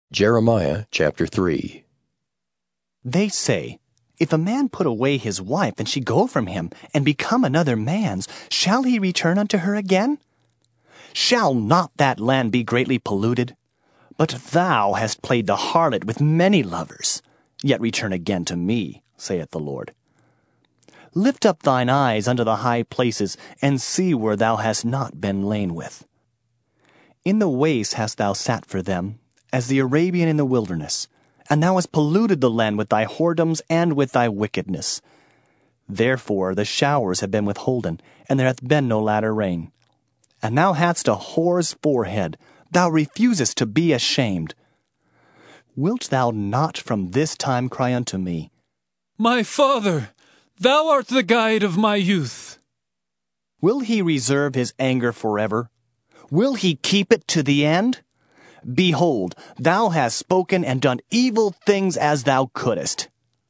Jeremiah chapter 3. They say, if a man put away his wife, and she go from him, and become another man's, shall he return unto her again? Shall not that land be greatly polluted? But thou hast played the harlot with many lovers. Yet return again to me, saith the Lord. Lift up thine eyes unto the high places, and see where thou hast not been lain with. In the waste hast thou sat for them, as the Arabian in the wilderness, and thou hast polluted the land with thy whoredoms and with thy wickedness. Therefore the showers have been withholden, and there hath been no latter rain. And thou hadst a whore's forehead, thou refusest to be ashamed. Wilt thou not from this time cry unto me, My father, thou art the guide of my youth? Will he reserve his anger forever? Will he keep it to the end? Behold, thou hast spoken and done evil things as thou couldest.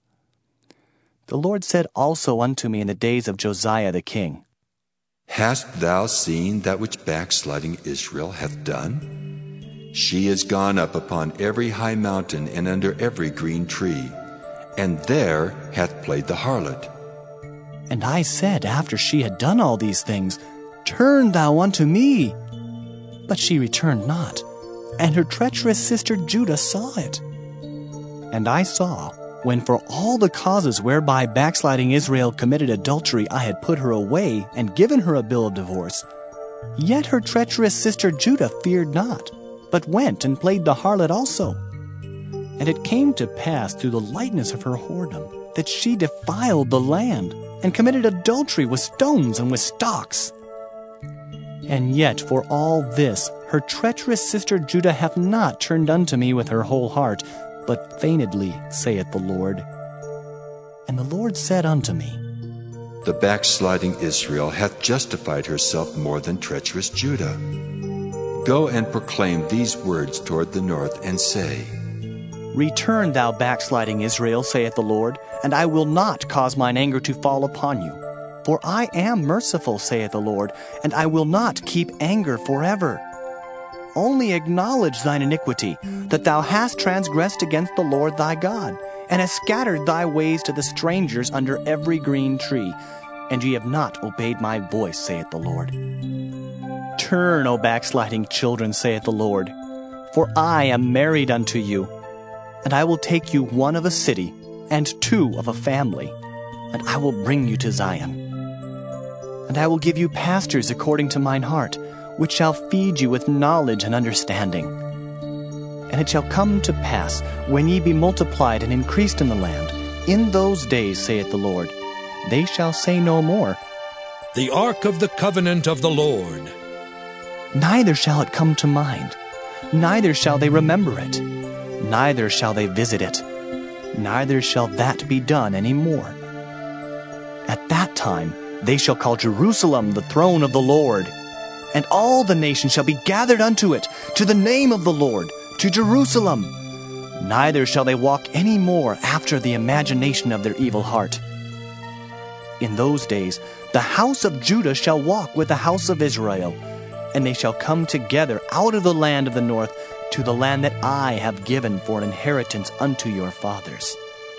The Lord said also unto me in the days of Josiah the king, Hast thou seen that which backsliding Israel hath done? She is gone up upon every high mountain and under every green tree, and there hath played the harlot. And I said, after she had done all these things, Turn thou unto me. But she returned not, and her treacherous sister Judah saw it. And I saw, when for all the causes whereby backsliding Israel committed adultery I had put her away and given her a bill of divorce, yet her treacherous sister Judah feared not, but went and played the harlot also. And it came to pass through the lightness of her whoredom that she defiled the land, and committed adultery with stones and with stocks. And yet for all this her treacherous sister Judah hath not turned unto me with her whole heart, but feignedly, saith the Lord. And the Lord said unto me, The backsliding Israel hath justified herself more than treacherous Judah. Go and proclaim these words toward the north, and say, Return, thou backsliding Israel, saith the Lord, and I will not cause mine anger to fall upon you. For I am merciful, saith the Lord, and I will not keep anger forever. Only acknowledge thine iniquity, that thou hast transgressed against the Lord thy God, and hast scattered thy ways to the strangers under every green tree, and ye have not obeyed my voice, saith the Lord. Turn, O backsliding children, saith the Lord, for I am married unto you, and I will take you one of a city, and two of a family, and I will bring you to Zion. And I will give you pastors according to mine heart, which shall feed you with knowledge and understanding. And it shall come to pass, when ye be multiplied and increased in the land, in those days, saith the Lord, they shall say no more, The ark of the covenant of the Lord. Neither shall it come to mind, neither shall they remember it, neither shall they visit it, neither shall that be done any more. At that time they shall call Jerusalem the throne of the Lord, and all the nations shall be gathered unto it, to the name of the Lord, to Jerusalem. Neither shall they walk any more after the imagination of their evil heart. In those days the house of Judah shall walk with the house of Israel, and they shall come together out of the land of the north to the land that I have given for an inheritance unto your fathers.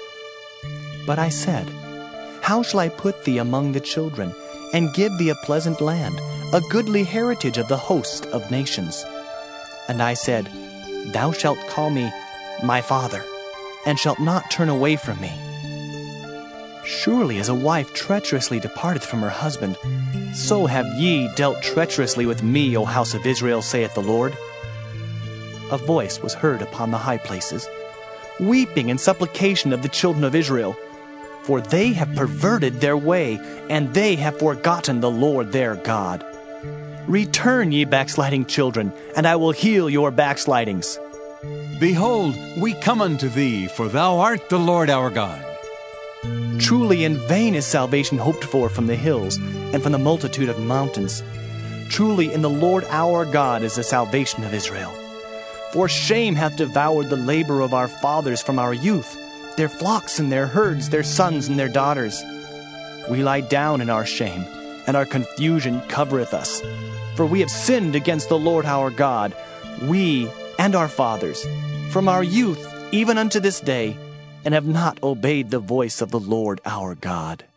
But I said, How shall I put thee among the children, and give thee a pleasant land, a goodly heritage of the host of nations? And I said, Thou shalt call me my father, and shalt not turn away from me. Surely as a wife treacherously departeth from her husband, so have ye dealt treacherously with me, O house of Israel, saith the Lord. A voice was heard upon the high places, weeping and supplication of the children of Israel, for they have perverted their way, and they have forgotten the Lord their God. Return, ye backsliding children, and I will heal your backslidings. Behold, we come unto thee, for thou art the Lord our God. Truly in vain is salvation hoped for from the hills, and from the multitude of mountains. Truly in the Lord our God is the salvation of Israel. For shame hath devoured the labor of our fathers from our youth, their flocks and their herds, their sons and their daughters. We lie down in our shame, and our confusion covereth us. For we have sinned against the Lord our God, we and our fathers, from our youth even unto this day, and have not obeyed the voice of the Lord our God.